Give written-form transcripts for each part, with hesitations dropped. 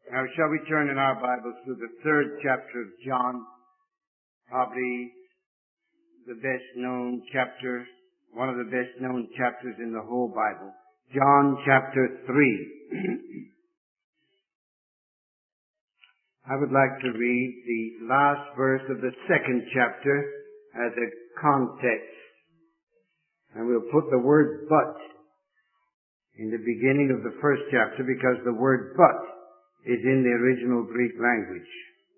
Now, shall we turn in our Bibles to the 3rd chapter of John, probably the best known chapter, one of the best known chapters in the whole Bible. John chapter 3. I would like to read the last verse of the 2nd chapter as a context. And we'll put the word but in the beginning of the 1st chapter because the word but is in the original Greek language.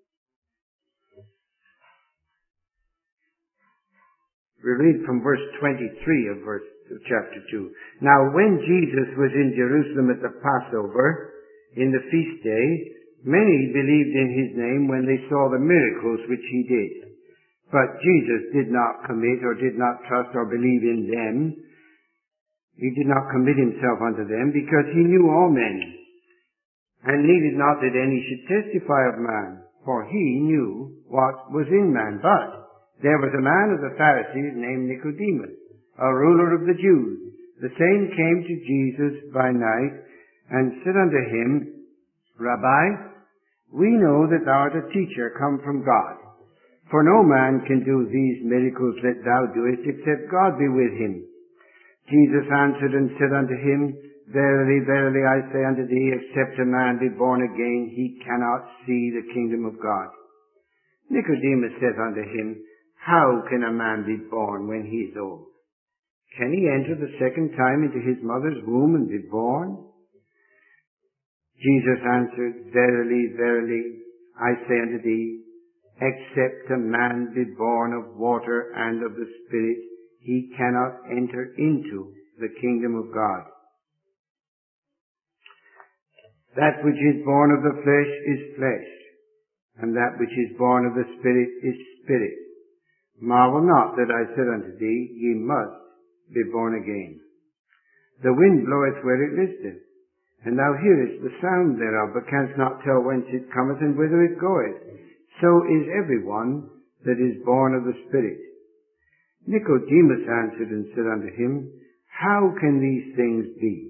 We read from verse 23 of chapter 2. Now when Jesus was in Jerusalem at the Passover, in the feast day, many believed in his name when they saw the miracles which he did. But Jesus did not commit or did not trust or believe in them. He did not commit himself unto them because he knew all men, and needed not that any should testify of man, for he knew what was in man. But there was a man of the Pharisees named Nicodemus, a ruler of the Jews. The same came to Jesus by night, and said unto him, Rabbi, we know that thou art a teacher come from God. For no man can do these miracles that thou doest, except God be with him. Jesus answered and said unto him, Verily, verily, I say unto thee, except a man be born again, he cannot see the kingdom of God. Nicodemus said unto him, How can a man be born when he is old? Can he enter the second time into his mother's womb and be born? Jesus answered, Verily, verily, I say unto thee, except a man be born of water and of the Spirit, he cannot enter into the kingdom of God. That which is born of the flesh is flesh, and that which is born of the Spirit is spirit. Marvel not that I said unto thee, Ye must be born again. The wind bloweth where it listeth, and thou hearest the sound thereof, but canst not tell whence it cometh and whither it goeth. So is every one that is born of the Spirit. Nicodemus answered and said unto him, How can these things be?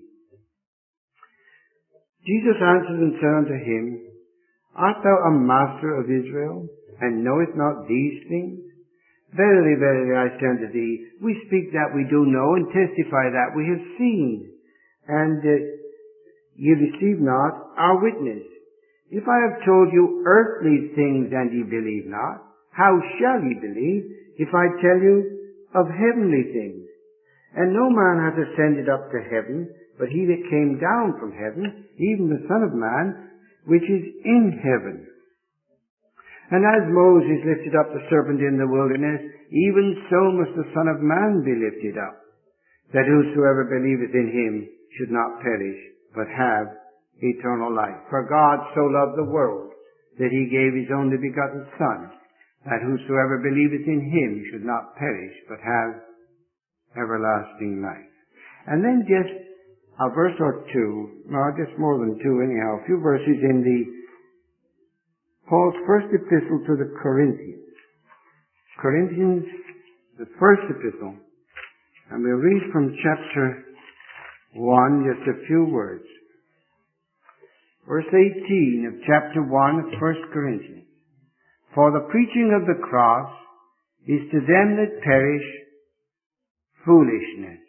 Jesus answered and said unto him, Art thou a master of Israel, and knowest not these things? Verily, verily, I say unto thee, we speak that we do know, and testify that we have seen, and ye receive not our witness. If I have told you earthly things, and ye believe not, how shall ye believe, if I tell you of heavenly things? And no man hath ascended up to heaven, but he that came down from heaven, even the Son of Man, which is in heaven. And as Moses lifted up the serpent in the wilderness, even so must the Son of Man be lifted up, that whosoever believeth in him should not perish, but have eternal life. For God so loved the world, that he gave his only begotten Son, that whosoever believeth in him should not perish, but have everlasting life. And then just a verse or two, no, just more than two anyhow, a few verses in Paul's first epistle to the Corinthians. Corinthians, the first epistle, and we'll read from chapter 1, just a few words. Verse 18 of chapter 1 of 1 Corinthians. For the preaching of the cross is to them that perish foolishness,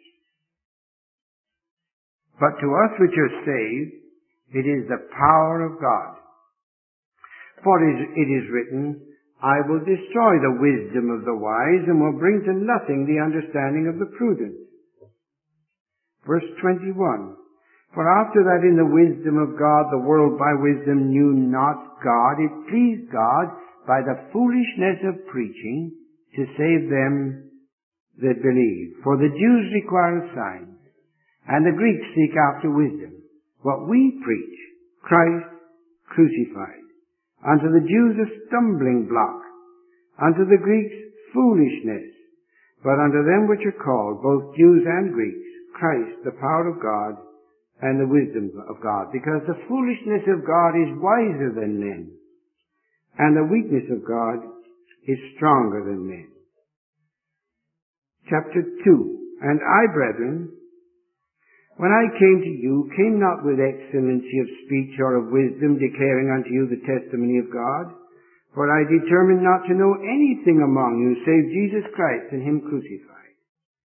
but to us which are saved, it is the power of God. For it is written, I will destroy the wisdom of the wise, and will bring to nothing the understanding of the prudent. Verse 21, For after that in the wisdom of God, the world by wisdom knew not God, it pleased God by the foolishness of preaching to save them that believe. For the Jews require a sign, and the Greeks seek after wisdom. What we preach, Christ crucified. Unto the Jews a stumbling block, unto the Greeks foolishness. But unto them which are called, both Jews and Greeks, Christ, the power of God, and the wisdom of God. Because the foolishness of God is wiser than men, and the weakness of God is stronger than men. Chapter 2. And I, brethren, When I came to you, came not with excellency of speech or of wisdom, declaring unto you the testimony of God. For I determined not to know anything among you save Jesus Christ and Him crucified.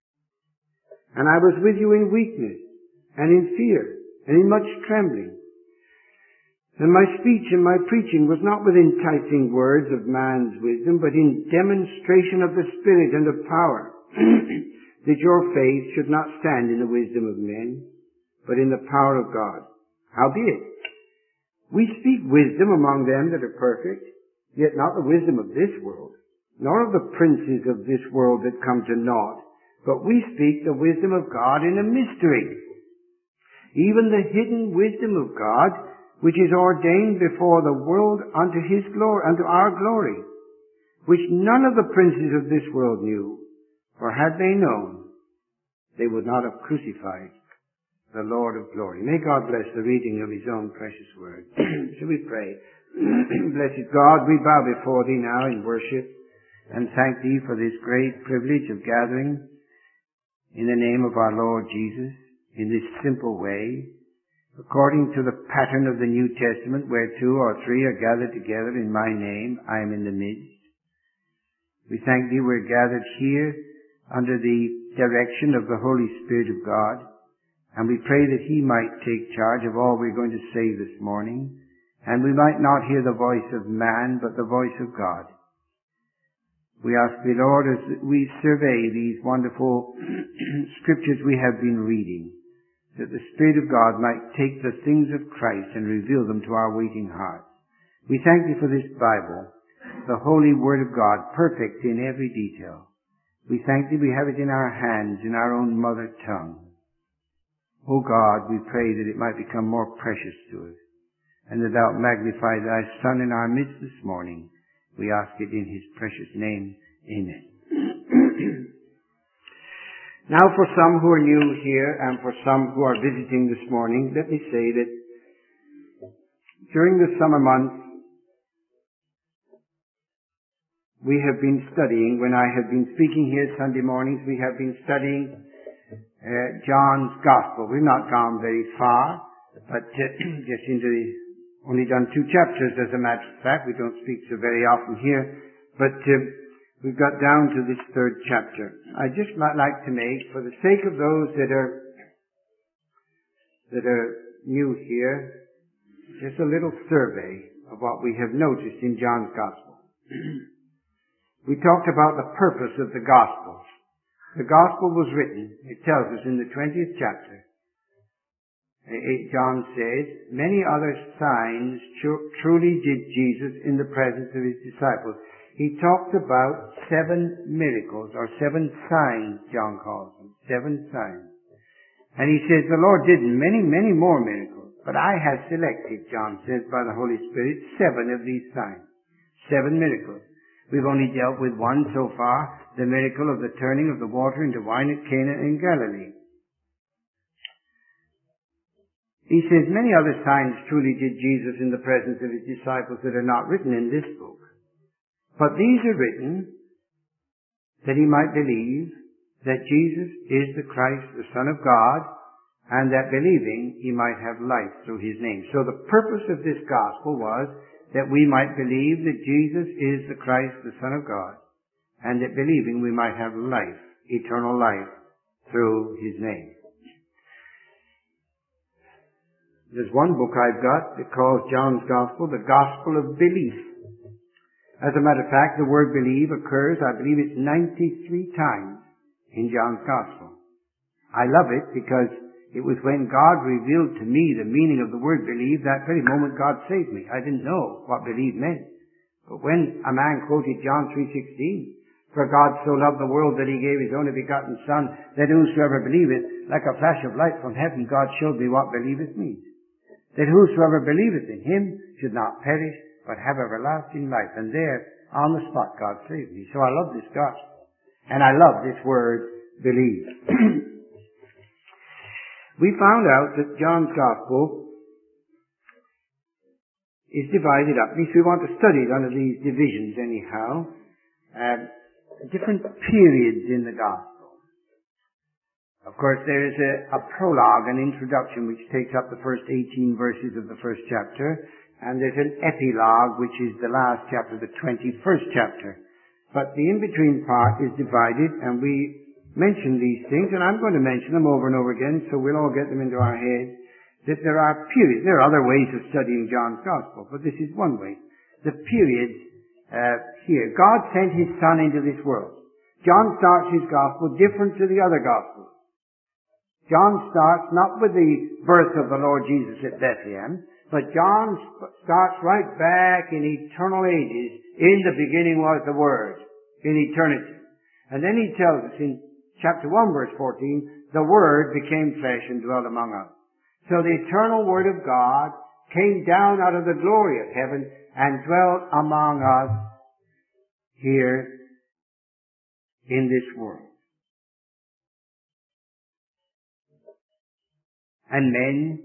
And I was with you in weakness and in fear and in much trembling. And my speech and my preaching was not with enticing words of man's wisdom, but in demonstration of the Spirit and of power, that your faith should not stand in the wisdom of men, but in the power of God. Howbeit, we speak wisdom among them that are perfect, yet not the wisdom of this world, nor of the princes of this world that come to naught, but we speak the wisdom of God in a mystery, even the hidden wisdom of God, which is ordained before the world unto His glory, unto our glory, which none of the princes of this world knew, for had they known, they would not have crucified the Lord of glory. May God bless the reading of His own precious word. Shall we pray? Blessed God, we bow before Thee now in worship and thank Thee for this great privilege of gathering in the name of our Lord Jesus in this simple way, according to the pattern of the New Testament, where 2 or 3 are gathered together in my name, I am in the midst. We thank Thee we're gathered here under the direction of the Holy Spirit of God, and we pray that He might take charge of all we're going to say this morning, and we might not hear the voice of man, but the voice of God. We ask Thee, Lord, as we survey these wonderful scriptures we have been reading, that the Spirit of God might take the things of Christ and reveal them to our waiting hearts. We thank Thee for this Bible, the holy Word of God, perfect in every detail. We thank Thee we have it in our hands, in our own mother tongue. O God, we pray that it might become more precious to us, and that Thou magnify Thy Son in our midst this morning. We ask it in His precious name. Amen. Now, for some who are new here and for some who are visiting this morning, let me say that during the summer months, we have been studying, when I have been speaking here Sunday mornings, we have been studying John's Gospel. We've not gone very far, but just into the, only done 2 chapters as a matter of fact. We don't speak so very often here, but we've got down to this 3rd chapter. I just might like to make, for the sake of those that are new here, just a little survey of what we have noticed in John's Gospel. We talked about the purpose of the Gospels. The Gospel was written, it tells us in the 20th chapter, John says, many other signs truly did Jesus in the presence of His disciples. He talked about 7 miracles, or 7 signs, John calls them. 7 signs. And he says, the Lord did many, many more miracles. But I have selected, John says, by the Holy Spirit, 7 of these signs. 7 miracles. We've only dealt with one so far, the miracle of the turning of the water into wine at Cana in Galilee. He says, many other signs truly did Jesus in the presence of His disciples that are not written in this book. But these are written that He might believe that Jesus is the Christ, the Son of God, and that believing He might have life through His name. So the purpose of this Gospel was that we might believe that Jesus is the Christ, the Son of God, and that believing we might have life, eternal life, through His name. There's one book I've got that calls John's Gospel the Gospel of Belief. As a matter of fact, the word believe occurs, I believe it's 93 times in John's Gospel. I love it because it was when God revealed to me the meaning of the word believe, that very moment God saved me. I didn't know what believe meant. But when a man quoted John 3:16, for God so loved the world that He gave His only begotten Son, that whosoever believeth, like a flash of light from heaven, God showed me what believeth means. That whosoever believeth in Him should not perish, but have everlasting life. And there, on the spot, God saved me. So I love this gospel. And I love this word, believe. We found out that John's Gospel is divided up. At least we want to study it under these divisions anyhow. Different periods in the Gospel. course, there is a prologue, an introduction, which takes up the first 18 verses of the first chapter, and there's an epilogue, which is the last chapter, the 21st chapter. But the in-between part is divided, and we mention these things, and I'm going to mention them over and over again, so we'll all get them into our heads, that there are periods. There are other ways of studying John's Gospel, but this is one way. The periods here. God sent His Son into this world. John starts his Gospel different to the other Gospels. John starts not with the birth of the Lord Jesus at Bethlehem, but John starts right back in eternal ages. In the beginning was the Word, in eternity. And then he tells us in chapter 1 verse 14, the Word became flesh and dwelt among us. So the eternal Word of God came down out of the glory of heaven and dwelt among us here in this world. And men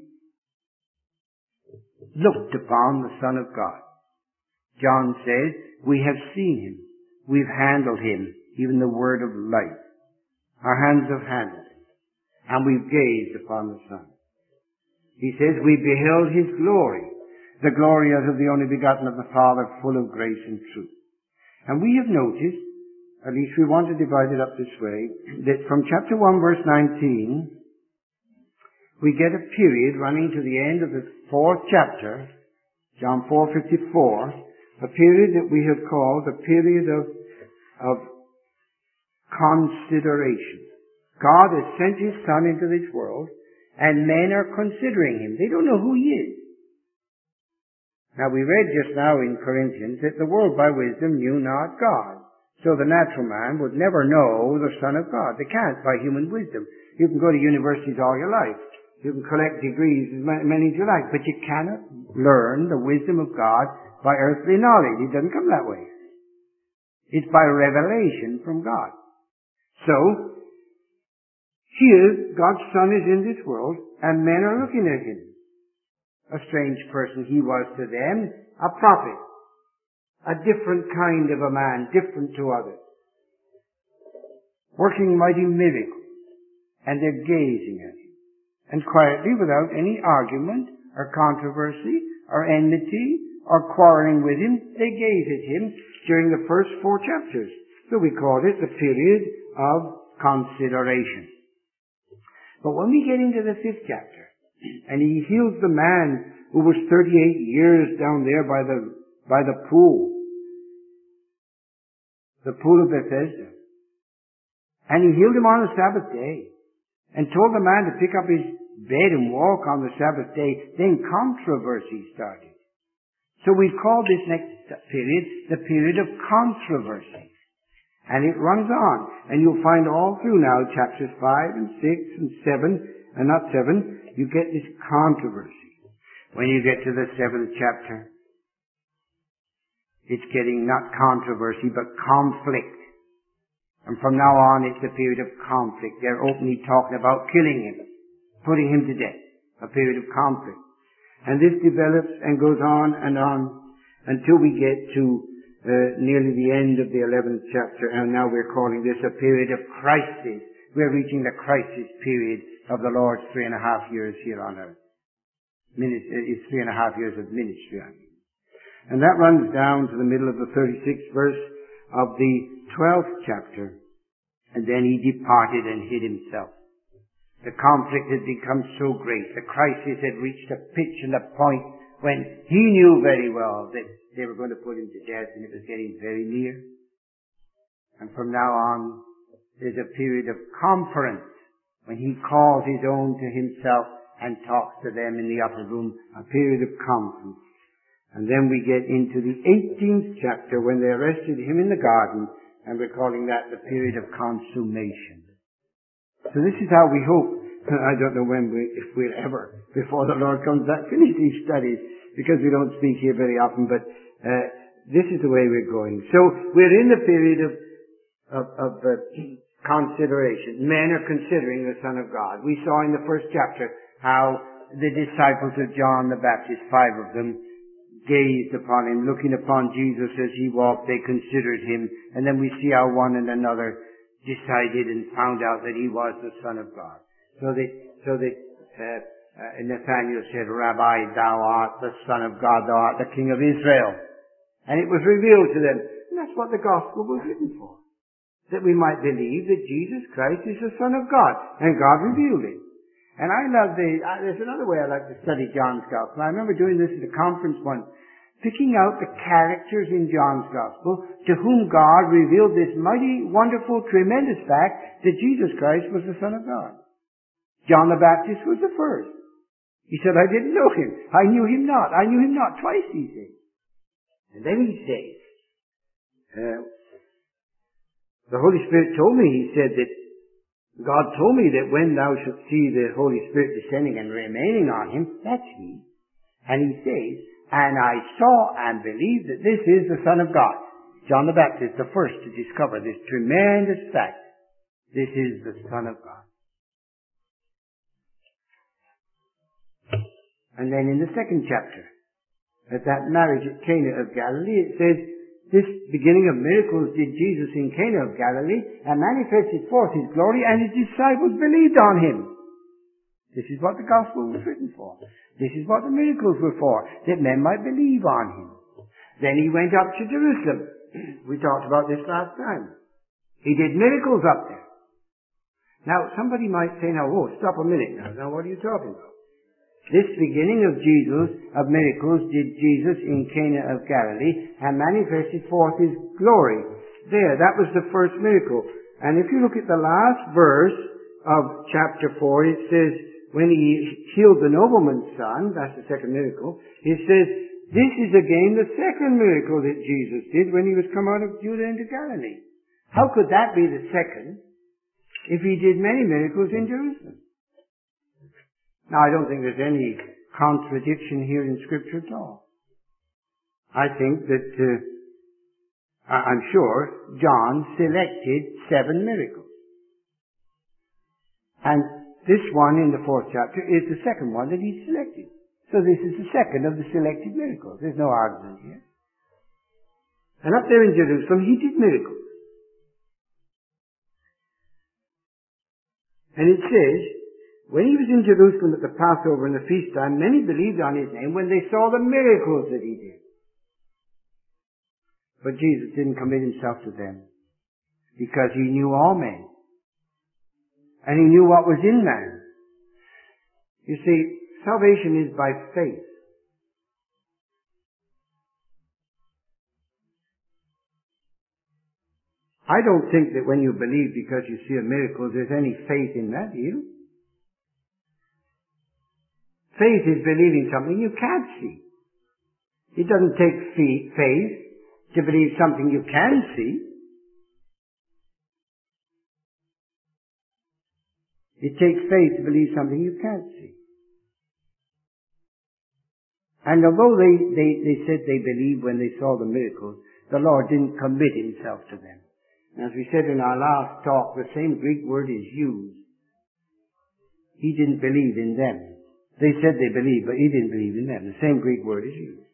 looked upon the Son of God. John says, we have seen Him. We've handled Him, even the word of life. Our hands have handled Him. And we've gazed upon the Son. He says, we beheld His glory, the glory as of the only begotten of the Father, full of grace and truth. And we have noticed, at least we want to divide it up this way, that from chapter 1 verse 19, we get a period running to the end of the 4th chapter, John 4:54, a period that we have called the period of consideration. God has sent His Son into this world, and men are considering Him. They don't know who He is. Now we read just now in Corinthians that the world by wisdom knew not God. So the natural man would never know the Son of God. They can't by human wisdom. You can go to universities all your life. You can collect degrees, as many as you like, but you cannot learn the wisdom of God by earthly knowledge. It doesn't come that way. It's by revelation from God. So, here, God's Son is in this world, and men are looking at Him. A strange person He was to them, a prophet. A different kind of a man, different to others. Working mighty miracles. And they're gazing at Him. And quietly, without any argument, or controversy, or enmity, or quarreling with Him, they gaze at Him during the first 4 chapters. So we call it the period of consideration. But when we get into the 5th chapter, and He heals the man who was 38 years down there by the pool of Bethesda, and He healed him on the Sabbath day, and told the man to pick up his bed and walk on the Sabbath day, then controversy started. So we call this next period the period of controversy. And it runs on. And you'll find all through now, chapters 5 and 6 and 7, and not 7, you get this controversy. When you get to the 7th chapter, it's getting not controversy, but conflict. And from now on, it's a period of conflict. They're openly talking about killing Him, putting Him to death. A period of conflict. And this develops and goes on until we get to nearly the end of the 11th chapter. And now we're calling this a period of crisis. We're reaching the crisis period of the Lord's 3.5 years here on earth. It's 3.5 years of ministry, I mean. And that runs down to the middle of the 36th verse of the 12th chapter. And then He departed and hid Himself. The conflict had become so great. The crisis had reached a pitch and a point when He knew very well that they were going to put Him to death, and it was getting very near. And from now on, there's a period of conference when He calls His own to Himself and talks to them in the upper room, a period of conference. And then we get into the 18th chapter when they arrested Him in the garden, and we're calling that the period of consummation. So this is how we hope. I don't know if we'll ever, before the Lord comes back, finish these studies, because we don't speak here very often, but this is the way we're going. So we're in the period of consideration. Men are considering the Son of God. We saw in the first chapter how the disciples of John the Baptist, 5 of them, gazed upon Him, looking upon Jesus as He walked. They considered Him. And then we see how one and another decided and found out that He was the Son of God. So that Nathanael said, Rabbi, thou art the Son of God, thou art the King of Israel. And it was revealed to them. And that's what the gospel was written for. That we might believe that Jesus Christ is the Son of God. And God revealed it. And I love there's another way I like to study John's Gospel. I remember doing this at a conference once, picking out the characters in John's Gospel to whom God revealed this mighty, wonderful, tremendous fact that Jesus Christ was the Son of God. John the Baptist was the first. He said, I didn't know him. I knew him not. I knew him not. Twice he said. And then he says, the Holy Spirit told me, he said that God told me that when thou shalt see the Holy Spirit descending and remaining on him, that's he. And he says, and I saw and believed that this is the Son of God. John the Baptist, the first to discover this tremendous fact. This is the Son of God. And then in the second chapter, at that marriage at Cana of Galilee, it says, this beginning of miracles did Jesus in Cana of Galilee, and manifested forth his glory, and his disciples believed on him. This is what the gospel was written for. This is what the miracles were for, that men might believe on him. Then he went up to Jerusalem. We talked about this last time. He did miracles up there. Now, somebody might say, stop a minute now. Now, what are you talking about? This beginning of miracles did Jesus in Cana of Galilee, and manifested forth his glory. There, that was the first miracle. And if you look at the last verse of chapter 4, it says, when he healed the nobleman's son, that's the second miracle, it says, this is again the second miracle that Jesus did when he was come out of Judah into Galilee. How could that be the second if he did many miracles in Jerusalem? Now, I don't think there's any contradiction here in Scripture at all. I think that, I'm sure, John selected 7 miracles. And this one in the 4th chapter is the second one that he selected. So this is the second of the selected miracles. There's no argument here. And up there in Jerusalem, he did miracles. And it says, when he was in Jerusalem at the Passover and the feast time, many believed on his name when they saw the miracles that he did. But Jesus didn't commit himself to them because he knew all men. And he knew what was in man. You see, salvation is by faith. I don't think that when you believe because you see a miracle, there's any faith in that, do you? Faith is believing something you can't see. It doesn't take faith to believe something you can see. It takes faith to believe something you can't see. And although they said they believed when they saw the miracles, the Lord didn't commit himself to them. As we said in our last talk, the same Greek word is used. He didn't believe in them. They said they believed, but he didn't believe in them. The same Greek word is used.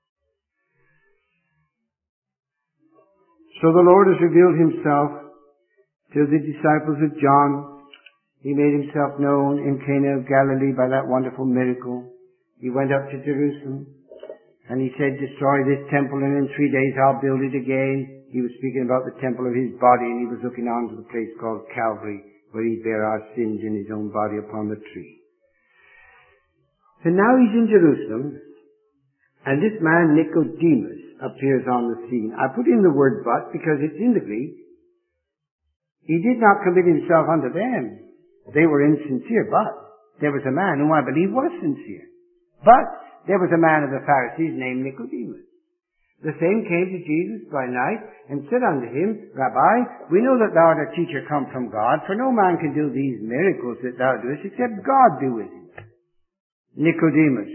So the Lord has revealed himself to the disciples of John. He made himself known in Cana of Galilee by that wonderful miracle. He went up to Jerusalem, and he said, destroy this temple, and in 3 days I'll build it again. He was speaking about the temple of his body, and he was looking on to the place called Calvary, where he bare our sins in his own body upon the tree. And now he's in Jerusalem, and this man Nicodemus appears on the scene. I put in the word but because it's in the Greek. He did not commit himself unto them. They were insincere, but there was a man whom I believe was sincere. But there was a man of the Pharisees named Nicodemus. The same came to Jesus by night and said unto him, Rabbi, we know that thou art a teacher come from God, for no man can do these miracles that thou doest except God doeth it. Nicodemus.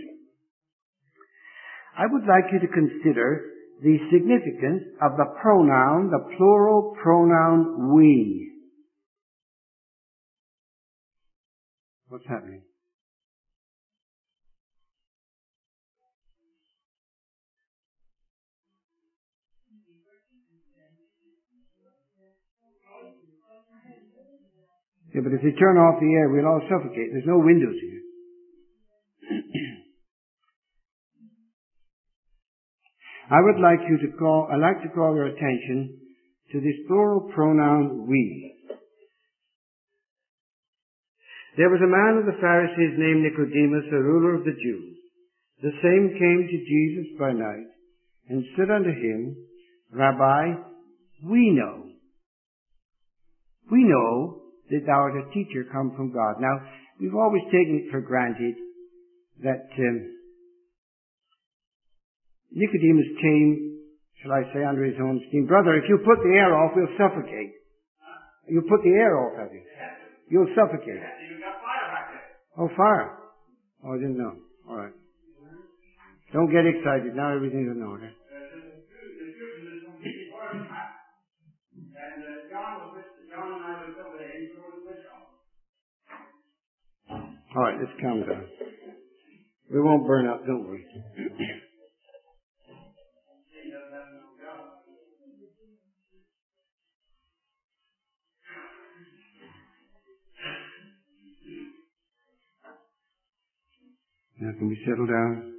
I would like you to consider the significance of the pronoun, the plural pronoun we. What's happening? Yeah, but if they turn off the air, we'll all suffocate. There's no windows here. I'd like to call your attention to this plural pronoun we. There was a man of the Pharisees named Nicodemus, a ruler of the Jews. The same came to Jesus by night and said unto him, Rabbi, we know that thou art a teacher come from God. Now, we've always taken it for granted that Nicodemus came, shall I say, under his own steam. Brother, if you put the air off, we'll suffocate. You put the air off, have you? You'll suffocate. Oh, fire. Oh, I didn't know. All right. Don't get excited. Now everything's in order. All right, let's calm down. We won't burn up, don't we? Now can we settle down?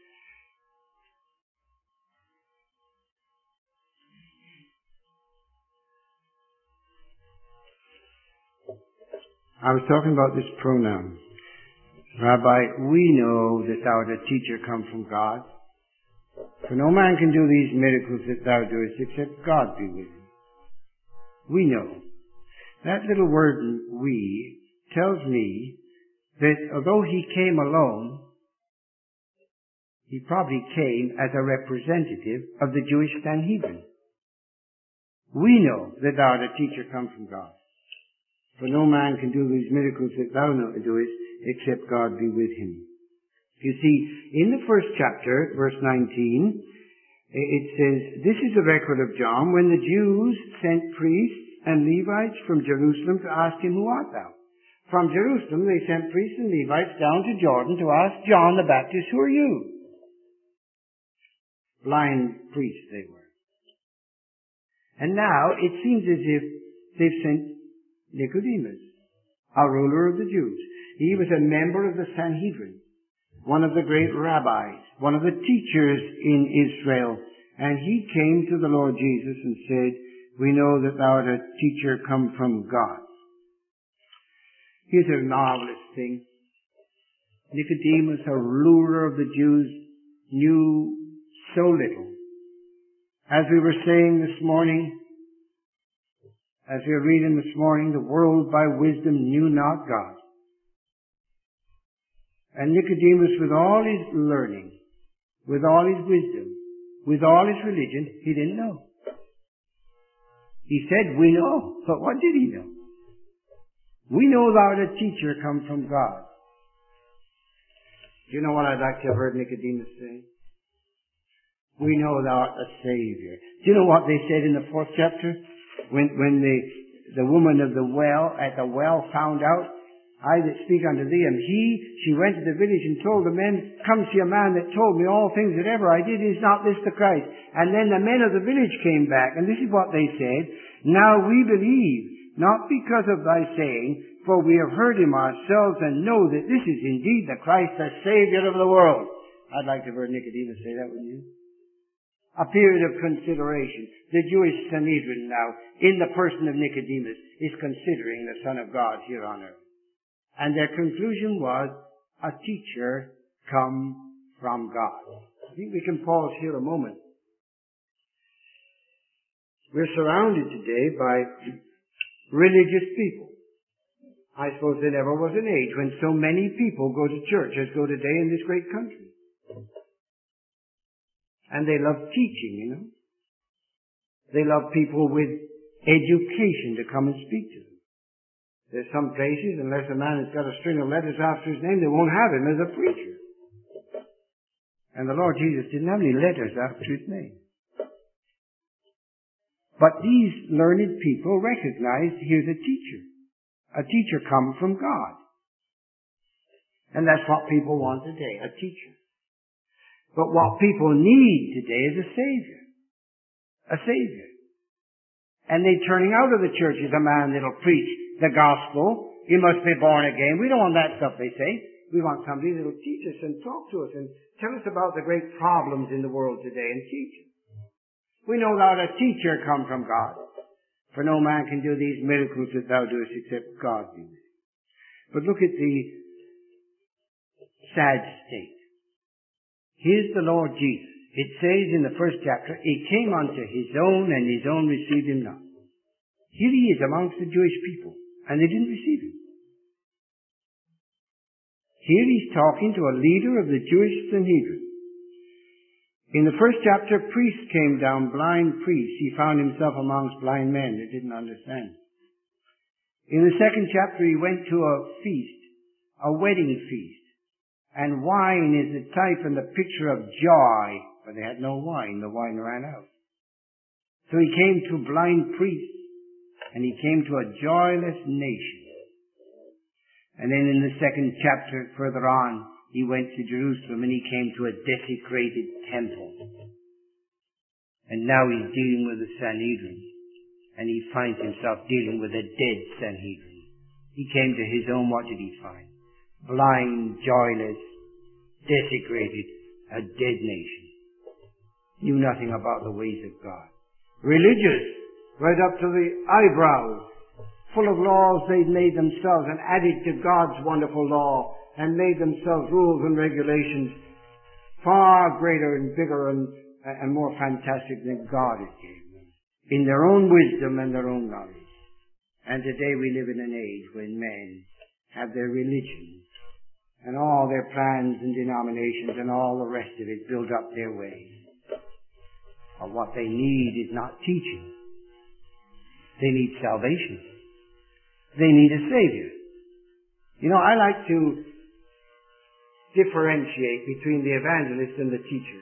I was talking about this pronoun. Rabbi, we know that thou art a teacher come from God. For no man can do these miracles that thou doest except God be with him. We know. That little word we tells me that although he came alone, he probably came as a representative of the Jewish Sanhedrin. We know that thou art a teacher come from God. For no man can do these miracles that thou doest except God be with him. You see, in the first chapter, verse 19, it says, This is the record of John when the Jews sent priests and Levites from Jerusalem to ask him, Who art thou? From Jerusalem they sent priests and Levites down to Jordan to ask John the Baptist, Who are you? Blind priests they were. And now it seems as if they've sent Nicodemus, a ruler of the Jews. He was a member of the Sanhedrin, one of the great rabbis, one of the teachers in Israel. And he came to the Lord Jesus and said, We know that thou art a teacher come from God. Here's a marvelous thing. Nicodemus, a ruler of the Jews, knew so little. As we were saying this morning, as we were reading this morning, the world by wisdom knew not God. And Nicodemus, with all his learning, with all his wisdom, with all his religion, he didn't know. He said, we know. But what did he know? We know thou art a teacher come from God. Do you know what I'd like to have heard Nicodemus say? We know thou art a Savior. Do you know what they said in the 4th chapter? When the woman of the well, at the well found out, I that speak unto thee am he, she went to the village and told the men, Come see a man that told me all things that ever I did, is not this the Christ? And then the men of the village came back, and this is what they said, Now we believe, not because of thy saying, for we have heard him ourselves and know that this is indeed the Christ, the Savior of the world. I'd like to have heard Nicodemus say that, wouldn't you? A period of consideration. The Jewish Sanhedrin now, in the person of Nicodemus, is considering the Son of God here on earth. And their conclusion was, a teacher come from God. I think we can pause here a moment. We're surrounded today by religious people. I suppose there never was an age when so many people go to church as go today in this great country. And they love teaching, you know. They love people with education to come and speak to them. There's some places, unless a man has got a string of letters after his name, they won't have him as a preacher. And the Lord Jesus didn't have any letters after his name. But these learned people recognized here's a teacher. A teacher come from God. And that's what people want today, a teacher. But what people need today is a Savior. A Savior. And they're turning out of the churches a man that'll preach the gospel. You must be born again. We don't want that stuff, they say. We want somebody that will teach us and talk to us and tell us about the great problems in the world today and teach us. We know that a teacher come from God. For no man can do these miracles that thou doest except God do them. But look at the sad state. Here's the Lord Jesus. It says in the first chapter, He came unto His own, and His own received Him not. Here He is amongst the Jewish people, and they didn't receive Him. Here He's talking to a leader of the Jewish Sanhedrin. In the first chapter, priests came down, blind priests. He found Himself amongst blind men that didn't understand. In the second chapter, He went to a feast, a wedding feast. And wine is the type and the picture of joy. But they had no wine. The wine ran out. So He came to blind priests. And He came to a joyless nation. And then in the second chapter, further on, He went to Jerusalem and He came to a desecrated temple. And now He's dealing with the Sanhedrin. And He finds Himself dealing with a dead Sanhedrin. He came to His own, what did He find? Blind, joyless, desecrated, a dead nation. Knew nothing about the ways of God. Religious, right up to the eyebrows, full of laws they'd made themselves and added to God's wonderful law and made themselves rules and regulations far greater and bigger and more fantastic than God had given them, in their own wisdom and their own knowledge. And today we live in an age when men have their religions and all their plans and denominations and all the rest of it build up their ways. But what they need is not teaching. They need salvation. They need a Savior. You know, I like to differentiate between the evangelists and the teachers.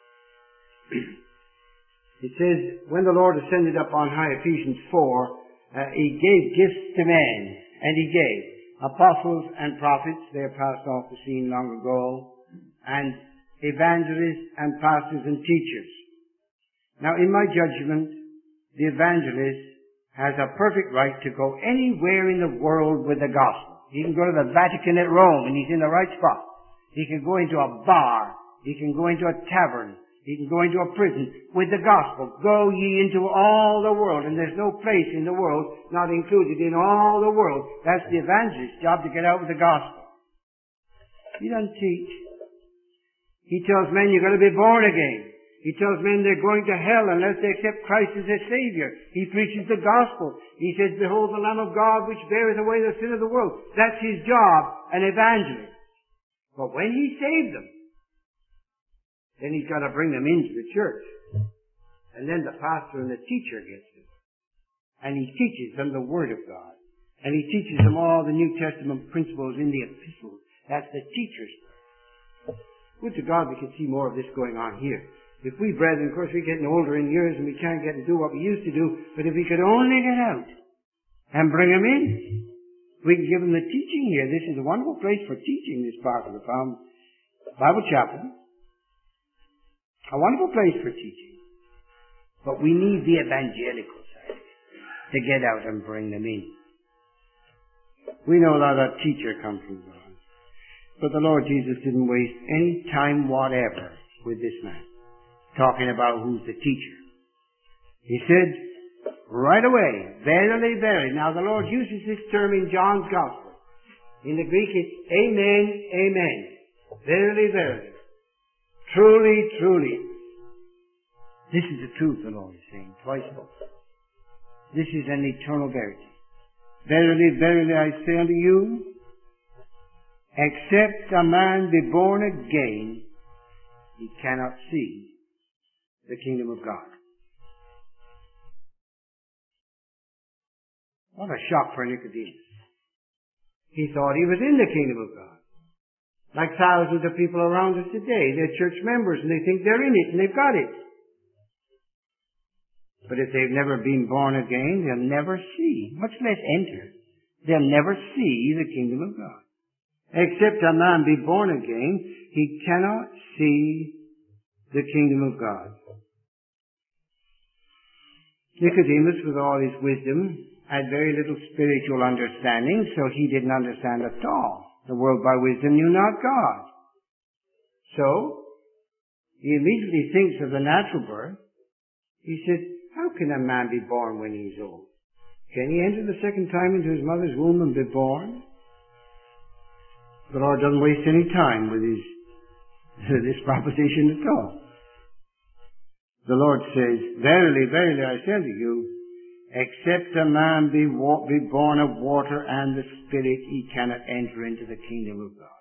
It says, when the Lord ascended up on high, Ephesians 4, He gave gifts to men, and He gave apostles and prophets. They are passed off the scene long ago, and evangelists and pastors and teachers. Now, in my judgment, the evangelist has a perfect right to go anywhere in the world with the gospel. He can go to the Vatican at Rome, and he's in the right spot. He can go into a bar. He can go into a tavern. He can go into a prison with the gospel. Go ye into all the world. And there's no place in the world not included in all the world. That's the evangelist's job, to get out with the gospel. He doesn't teach. He tells men you've got to be born again. He tells men they're going to hell unless they accept Christ as their Savior. He preaches the gospel. He says, behold the Lamb of God which beareth away the sin of the world. That's his job, an evangelist. But when he saved them, then he's got to bring them into the church. And then the pastor and the teacher gets them. And he teaches them the Word of God. And he teaches them all the New Testament principles in the epistles. That's the teacher's. Would to God we could see more of this going on here. If we brethren, of course we're getting older in years and we can't get to do what we used to do, but if we could only get out and bring them in, we can give them the teaching here. This is a wonderful place for teaching, this part of the Bible chapel. A wonderful place for teaching. But we need the evangelical side to get out and bring them in. We know that a teacher comes from God. But the Lord Jesus didn't waste any time whatever with this man, talking about who's the teacher. He said, right away, verily, verily. Now the Lord uses this term in John's Gospel. In the Greek it's amen, amen. Verily, verily. Truly, truly. This is the truth, the Lord is saying, twice over. This is an eternal verity. Verily, verily, I say unto you, except a man be born again, he cannot see the kingdom of God. What a shock for Nicodemus. He thought he was in the kingdom of God. Like thousands of people around us today. They're church members and they think they're in it and they've got it. But if they've never been born again, they'll never see, much less enter. They'll never see the kingdom of God. Except a man be born again, he cannot see the kingdom of God. Nicodemus, with all his wisdom had very little spiritual understanding, so he didn't understand at all. The world by wisdom knew not God. So, he immediately thinks of the natural birth. He says, how can a man be born when he's old? Can he enter the second time into his mother's womb and be born? The Lord doesn't waste any time with this proposition at all. The Lord says, verily, verily, I tell you, except a man be born of water and the Spirit, he cannot enter into the kingdom of God.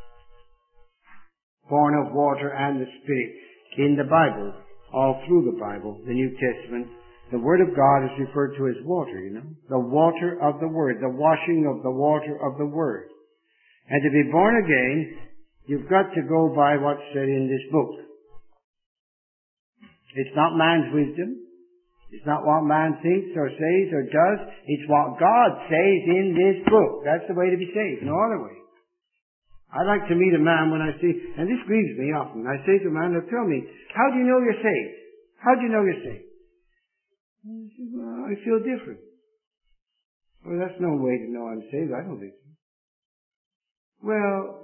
Born of water and the Spirit. In the Bible, all through the Bible, the New Testament, the Word of God is referred to as water, you know. The water of the Word, the washing of the water of the Word. And to be born again, you've got to go by what's said in this book. It's not man's wisdom. It's not what man thinks or says or does. It's what God says in this book. That's the way to be saved. No other way. I like to meet a man when I see, and this grieves me often. I say to a man, they'll tell me, how do you know you're saved? How do you know you're saved? I say, well, I feel different. Well, that's no way to know I'm saved. I don't think so. Well,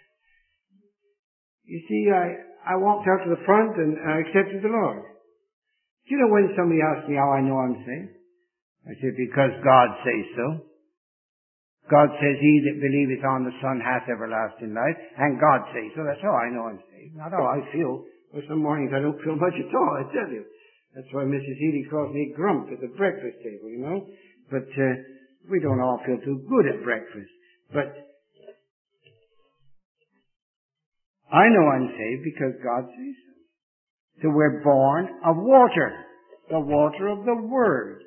you see, I walked out to the front and I accepted the Lord. Do you know when somebody asks me how I know I'm saved? I said, because God says so. God says, he that believeth on the Son hath everlasting life, and God says so. That's how I know I'm saved. Not how I feel. Well, some mornings I don't feel much at all, I tell you. That's why Mrs. Healy calls me grump at the breakfast table, you know. But we don't all feel too good at breakfast. But I know I'm saved because God says so. So we're born of water, the water of the Word.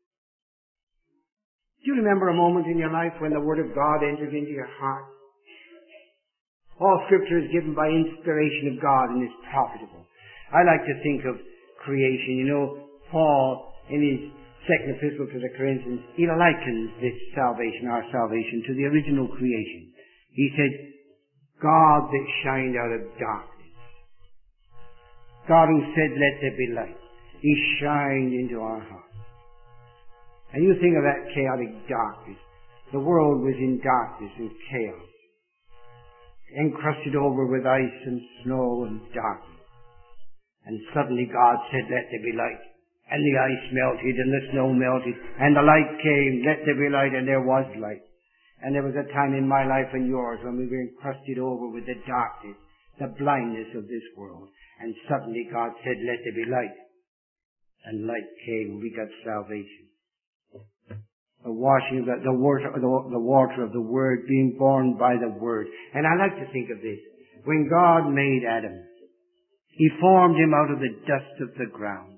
Do you remember a moment in your life when the Word of God entered into your heart? All Scripture is given by inspiration of God and is profitable. I like to think of creation. You know, Paul, in his second epistle to the Corinthians, he likens this salvation, our salvation, to the original creation. He said, God that shined out of darkness. God who said, let there be light. He shined into our hearts. And you think of that chaotic darkness. The world was in darkness and chaos, encrusted over with ice and snow and darkness. And suddenly God said, let there be light. And the ice melted and the snow melted and the light came, let there be light, and there was light. And there was a time in my life and yours when we were encrusted over with the darkness, the blindness of this world. And suddenly God said, let there be light. And light came, we got salvation. The washing of the water of the Word, being born by the Word. And I like to think of this. When God made Adam, He formed him out of the dust of the ground.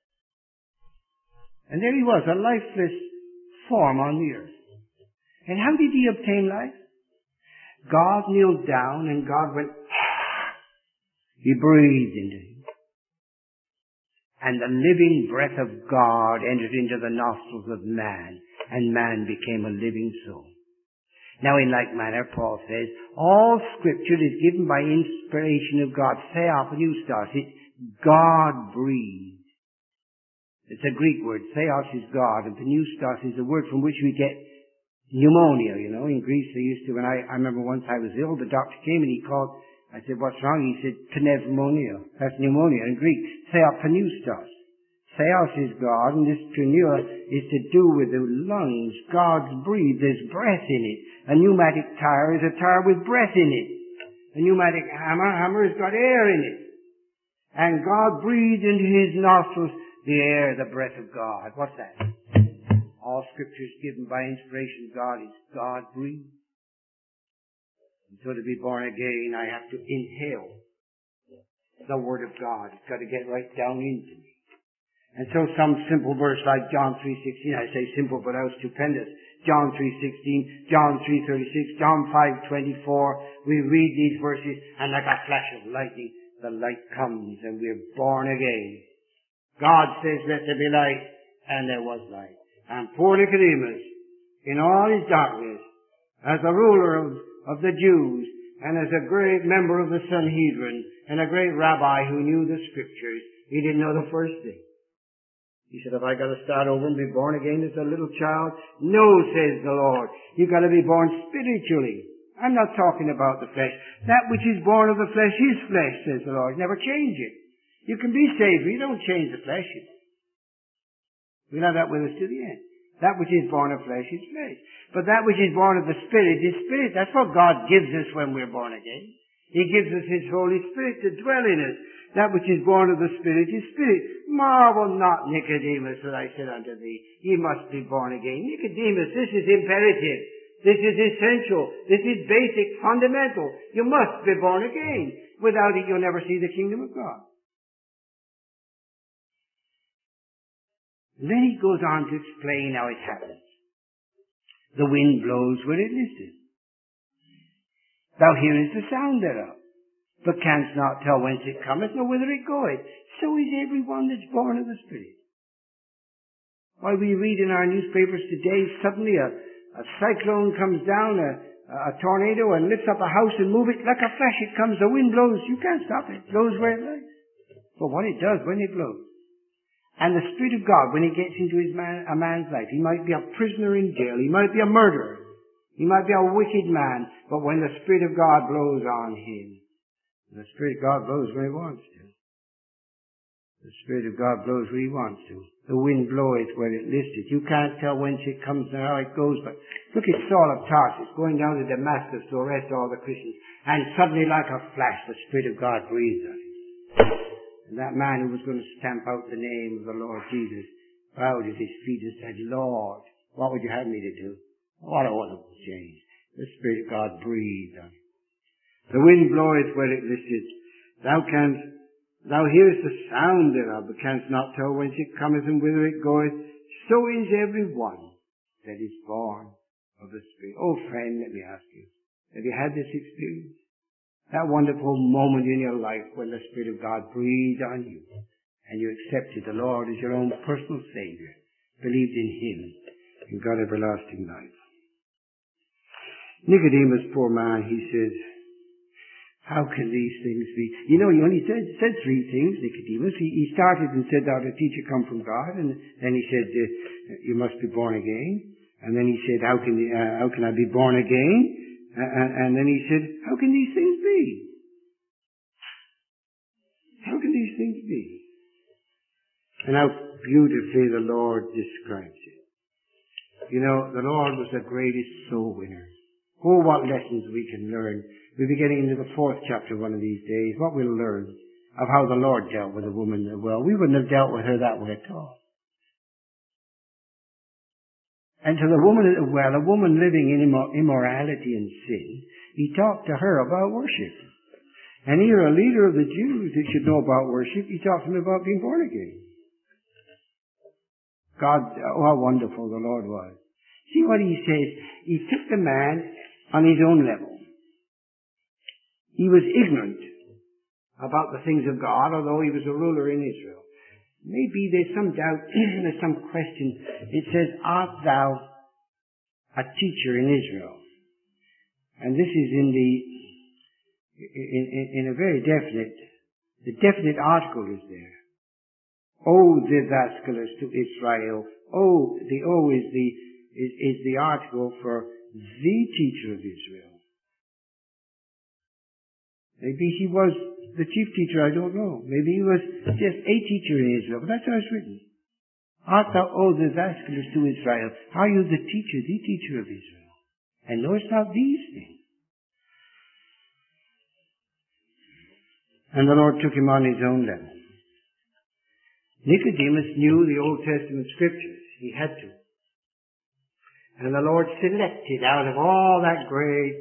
And there he was, a lifeless form on the earth. And how did he obtain life? God kneeled down and God went, He breathed into him. And the living breath of God entered into the nostrils of man, and man became a living soul. Now in like manner, Paul says, all Scripture is given by inspiration of God. Theopneustos, it's God breathed. It's a Greek word. Theos is God, and pneustos is the word from which we get pneumonia, you know. In Greece they used to, when I remember once I was ill, the doctor came and he called, I said, what's wrong? He said, pneumonia. That's pneumonia in Greek. Theopneustos. Theos is God, and this pneuma is to do with the lungs. God's breathed. There's breath in it. A pneumatic tire is a tire with breath in it. A pneumatic hammer has got air in it. And God breathed into his nostrils the air, the breath of God. What's that? All Scripture is given by inspiration of God. It's God breathed. And so to be born again, I have to inhale the Word of God. It's got to get right down into me. And so some simple verse like John 3:16, I say simple but how stupendous. John 3:16, John 3:36, John 5:24. We read these verses and like a flash of lightning, the light comes and we're born again. God says, let there be light, and there was light. And poor Nicodemus, in all his darkness, as a ruler of the Jews, and as a great member of the Sanhedrin, and a great rabbi who knew the Scriptures, he didn't know the first thing. He said, have I got to start over and be born again as a little child? No, says the Lord. You've got to be born spiritually. I'm not talking about the flesh. That which is born of the flesh is flesh, says the Lord. Never change it. You can be saved, but you don't change the flesh. We'll have that with us to the end. That which is born of flesh is flesh. But that which is born of the Spirit is spirit. That's what God gives us when we're born again. He gives us His Holy Spirit to dwell in us. That which is born of the Spirit is spirit. Marvel not, Nicodemus, that I said unto thee, ye must be born again. Nicodemus, this is imperative. This is essential. This is basic, fundamental. You must be born again. Without it, you'll never see the kingdom of God. And then he goes on to explain how it happens. The wind blows where it listeth. Thou hearest the sound thereof, but canst not tell whence it cometh, nor whither it goeth. So is every one that's born of the Spirit. Why, we read in our newspapers today, suddenly a cyclone comes down, a tornado, and lifts up a house and moves it like a flash. It comes, the wind blows. You can't stop it. It blows where it likes. But what it does when it blows. And the Spirit of God, when He gets into a man's life, he might be a prisoner in jail. He might be a murderer. He might be a wicked man. But when the Spirit of God blows on him, the Spirit of God blows where He wants to. The Spirit of God blows where He wants to. The wind bloweth where it listeth. You can't tell whence it comes and how it goes, but look at Saul of Tarsus going down to Damascus to arrest all the Christians. And suddenly, like a flash, the Spirit of God breathed on him. And that man who was going to stamp out the name of the Lord Jesus bowed at His feet and said, Lord, what would you have me to do? What a wonderful change. The Spirit of God breathed on him. The wind bloweth where it listeth. Thou hearest the sound thereof, but canst not tell whence it cometh and whither it goeth. So is every one that is born of the Spirit. Oh, friend, let me ask you, have you had this experience? That wonderful moment in your life when the Spirit of God breathed on you and you accepted the Lord as your own personal Savior, believed in Him, and got everlasting life. Nicodemus, poor man, he says, how can these things be? You know, he only said three things, Nicodemus. He started and said, thou the teacher come from God. And then he said, you must be born again. And then he said, how can I be born again? And then he said, how can these things be? How can these things be? And how beautifully the Lord describes it. You know, the Lord was the greatest soul winner. Oh, what lessons we can learn. We'll be getting into the 4th chapter one of these days. What we'll learn of how the Lord dealt with a woman at the well. We wouldn't have dealt with her that way at all. And to the woman at the well, a woman living in immorality and sin, He talked to her about worship. And here, a leader of the Jews that should know about worship, He talked to him about being born again. God, oh, how wonderful the Lord was. See what He says? He took the man on his own level. He was ignorant about the things of God, although he was a ruler in Israel. Maybe there's some doubt, there's some question. It says, art thou a teacher in Israel? And this is in a very the definite article is there. O Didaskalos to Israel. The O is the article for the teacher of Israel. Maybe he was the chief teacher, I don't know. Maybe he was just a teacher in Israel, but that's how it's written. Art thou, O Didaskalos to Israel? Are you the teacher of Israel? And knowest not these things? And the Lord took him on His own level. Nicodemus knew the Old Testament scriptures. He had to. And the Lord selected out of all that great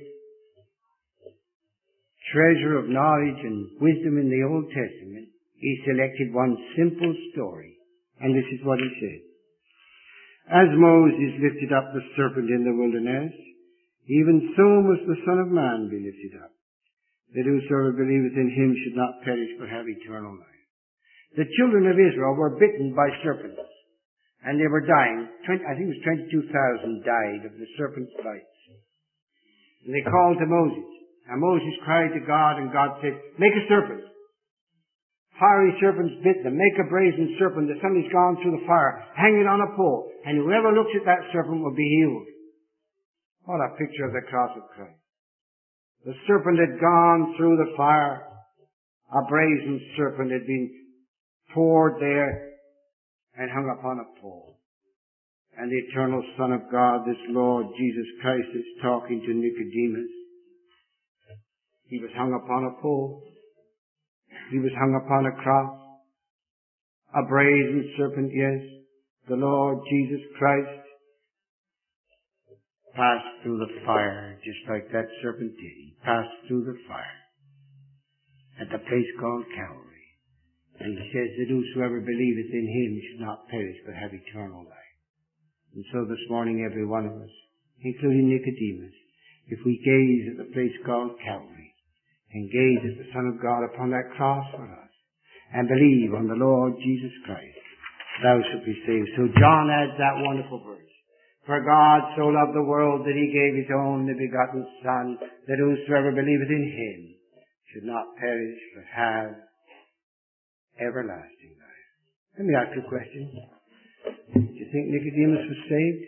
treasure of knowledge and wisdom in the Old Testament, He selected one simple story. And this is what He said. As Moses lifted up the serpent in the wilderness, even so must the Son of Man be lifted up, that whosoever believeth in Him should not perish but have eternal life. The children of Israel were bitten by serpents, and they were dying. I think it was 22,000 died of the serpent's bites. And they called to Moses. And Moses cried to God, and God said, make a serpent. fiery serpents bit them. Make a brazen serpent. The somebody's gone through the fire. Hang it on a pole. And whoever looks at that serpent will be healed. What a picture of the cross of Christ. The serpent had gone through the fire. A brazen serpent had been poured there and hung upon a pole. And the eternal Son of God, this Lord Jesus Christ, is talking to Nicodemus. He was hung upon a pole. He was hung upon a cross. A brazen serpent, yes. The Lord Jesus Christ passed through the fire just like that serpent did. He passed through the fire at the place called Calvary. And he says that whosoever believeth in him should not perish but have eternal life. And so this morning every one of us, including Nicodemus, if we gaze at the place called Calvary and gaze at the Son of God upon that cross for us and believe on the Lord Jesus Christ, thou shalt be saved. So John adds that wonderful verse. For God so loved the world that he gave his only begotten Son, that whosoever believeth in him should not perish but have everlasting life. Let me ask you a question. Do you think Nicodemus was saved?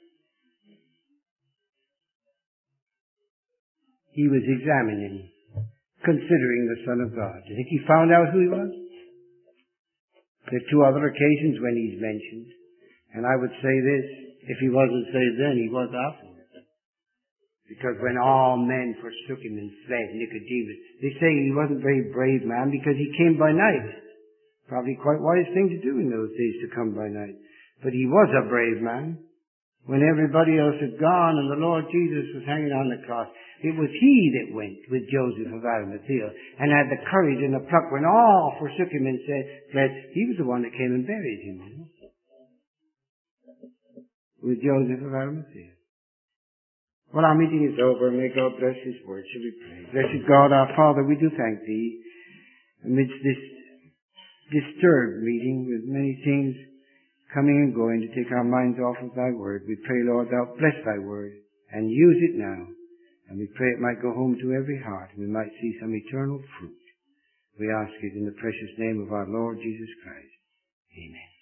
He was examining, considering the Son of God. Do you think he found out who he was? There are two other occasions when he's mentioned. And I would say this, if he wasn't saved then, he was afterwards. Because when all men forsook him and fled, Nicodemus, they say he wasn't a very brave man because he came by night. Probably quite a wise thing to do in those days to come by night. But he was a brave man. When everybody else had gone and the Lord Jesus was hanging on the cross, it was he that went with Joseph of Arimathea and had the courage and the pluck when all forsook him and said that he was the one that came and buried him. With Joseph of Arimathea. Well, our meeting is over. May God bless his word. Shall we pray? Blessed God, our Father, we do thank thee amidst this disturbed meeting with many things coming and going to take our minds off of thy word. We pray, Lord, thou bless thy word and use it now. And we pray it might go home to every heart and we might see some eternal fruit. We ask it in the precious name of our Lord Jesus Christ. Amen.